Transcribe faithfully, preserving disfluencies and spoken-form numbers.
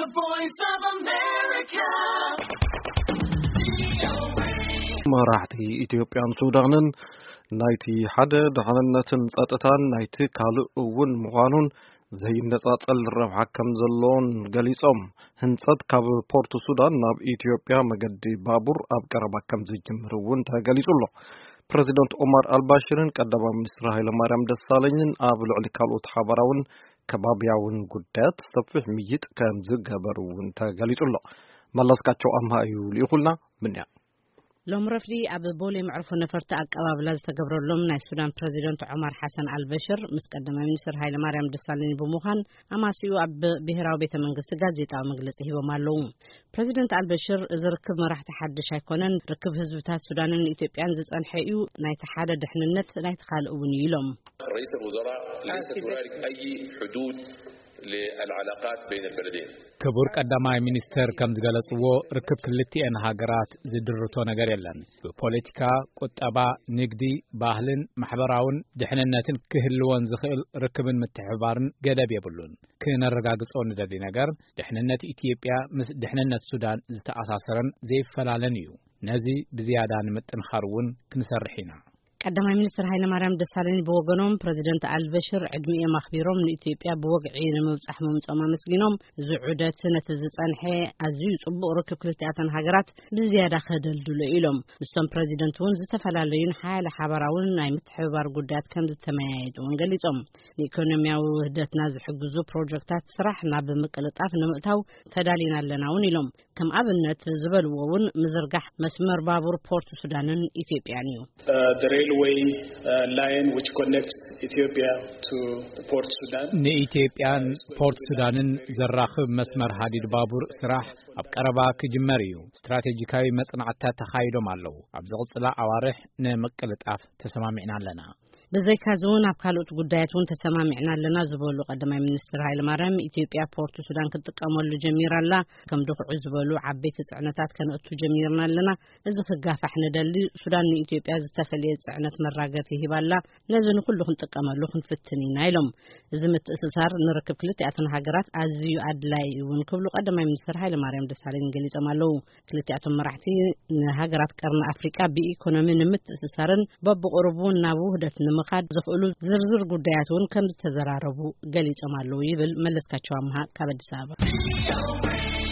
The Voice of America. مراحتي إثيوبيان سودانن نايتي حدا دحننتن ጸጥታን ናይቲ ካልእ እውን ምዃኑን ዘይነጻጸል ረብሓ ከም ዘለዎን ገሊጾም ህንጸት ካብ ፖርት ሱዳን ናብ ኢትዮጵያ መገዲ ባቡር ኣብ ቀረባ ከም ዝጅምር እውን ተገሊጹሎ ፕሬዚደንት ኦማር አልባሽርን ቀዳማይ ሚኒስትር ኃይለማርያም ደሳለኝን ኣብ ልዕሊ ካልኦት ሓበራውን ከባቢያውን ጉዳያት ሰፊሕ ምይጥ ከም ዝገበሩ እውን ተገሊጹሎ መለስካቸው አምሃዩ ሊኹልና ምንያ لوم رفدي أبو بولي معروف نفرت أقرب لازم تجبر لهم ناس السودان بريزيدنت عمر حسن البشر مسقدم منستر هاي لمريم دسالني بموهان أما سيو أب بهراو بيت منجس جازيتا مجلس هو معلوم بريزيدنت البشر إذا ركب ما راح تحدش هيكونن ركب حزب تاع السودان الإثيوبيان زت أنحيو نايت حدا دحن النت نايت خال ونيلهم رئيس الوزراء ليست هنالك أي حدود للعلاقات بين البلدين كبر قداماي ሚኒስተር ከም ዝገለጽዎ ርክብ ክልቲአን ሃገራት ዝድርቶ ነገር የለን ፖለቲካ ቁጠባ ንግዲ ባህልን ማሕበራውን ድሕነነትን ክህልወን ዝኽእል ርክብን ምትሕባርን ገደብ የብሉን ክነረጋግጾ ንደሊ ነገር ድሕነነት ኢትዮጵያ ምስ ድሕነነት ሱዳን ዝተኣሳሰረን ዘይፈላለን እዩ ነዚ ብዝያዳ ንምጥንኻርውን ክንሰርሕ ኢና ቀዳማይ ሚኒስትር ኃይለማርያም ደሳለኝ በወገኖም ፕሬዝዳንት አልበሽር ዕድሚኤ ማኽቢሮም ንኢትዮጵያ በወግዒ ንምብጻሕ መምጾም መስጊኖም ዝዑደት ነተዝጸንሐ ኣዝዩ ጽቡቕ ርክብ ክልቲአተን ሃገራት ብዝያዳ ከደልድሉ ኢሎም ምስቶም ፕሬዝዳንት እውን ዝተፈላለዩን ሓያለ ሓበራውን ናይ ምትሕብባር ጉዳያት ከም ዝተመያየጡ ገሊጾም ንኢኮኖሚያዊ ውህደትና ዝሕግዙ ፕሮጀክታት ስራሕ ናብ ምቅልጣፍ ንምእታው ተዳሊና ኣለና እውን ኢሎም ከም ኣብነት ዝበልዎ እውን ምዝርጋሕ መስመር ባቡር ፖርት ሱዳንን ኢትዮጵያን እዩ way uh, line which connects Ethiopia to Port Sudan. ንኢትዮጵያን ፖርት ሱዳንን ዘራኽብ መስመር ሃዲድ ባቡር ስራሕ ኣብ ቀረባ ክጅመር እዩ ስትራቴጂካዊ መጽናዕታት ተኻይዶም ኣለዉ ኣብ ዝቕጽላ ኣዋርሕ ንምቅልጣፍ ተሰማሚዕና ኣለና በዘይካዙን ኣብ ካልኦት ጉዳያቱን ተሰማሚዕና ኣለና ዝበሉ ቀዳማይ ሚኒስትር ኃይለማርያም ኢትዮጵያ ፖርት ሱዳን ክትጥቀመሉ ጀሚራላ ከም ድኽዑ ዝበሉ ዓበይቲ ጽዕነታት ከነእቱ ጀሚርና ኣለና እዚ ክጋፋሕ ንደሊ ሱዳን ንኢትዮጵያ ዝተፈልየ ጽዕነት መራገፊ ሂባላ ነዚ ንኩሉ ክንጥቀመሉ ክንፍትን ኢና ኢሎም እዚ ምትእስሳር ንርክብ ክልቲአተን ሃገራት ኣዝዩ ኣድላይ እውን ክብሉ ቀዳማይ ሚኒስትር ኃይለማርያም ደሳለኝ ገሊጾም ኣለዉ ክልቲአተን መራሕቲ ንሃገራት ቀርኒ አፍሪካ ብኢኮኖሚ ንምትእስሳርን በብቕርቡን ናብ ውህደት ምኻድ ዝኽእሉ ዝርዝር ጉዳያቱን ከም ዝተዘራረቡ ገሊጾም ኣለዉ ይብል መለስካቸው አምሃ ካብ አዲስ አበባ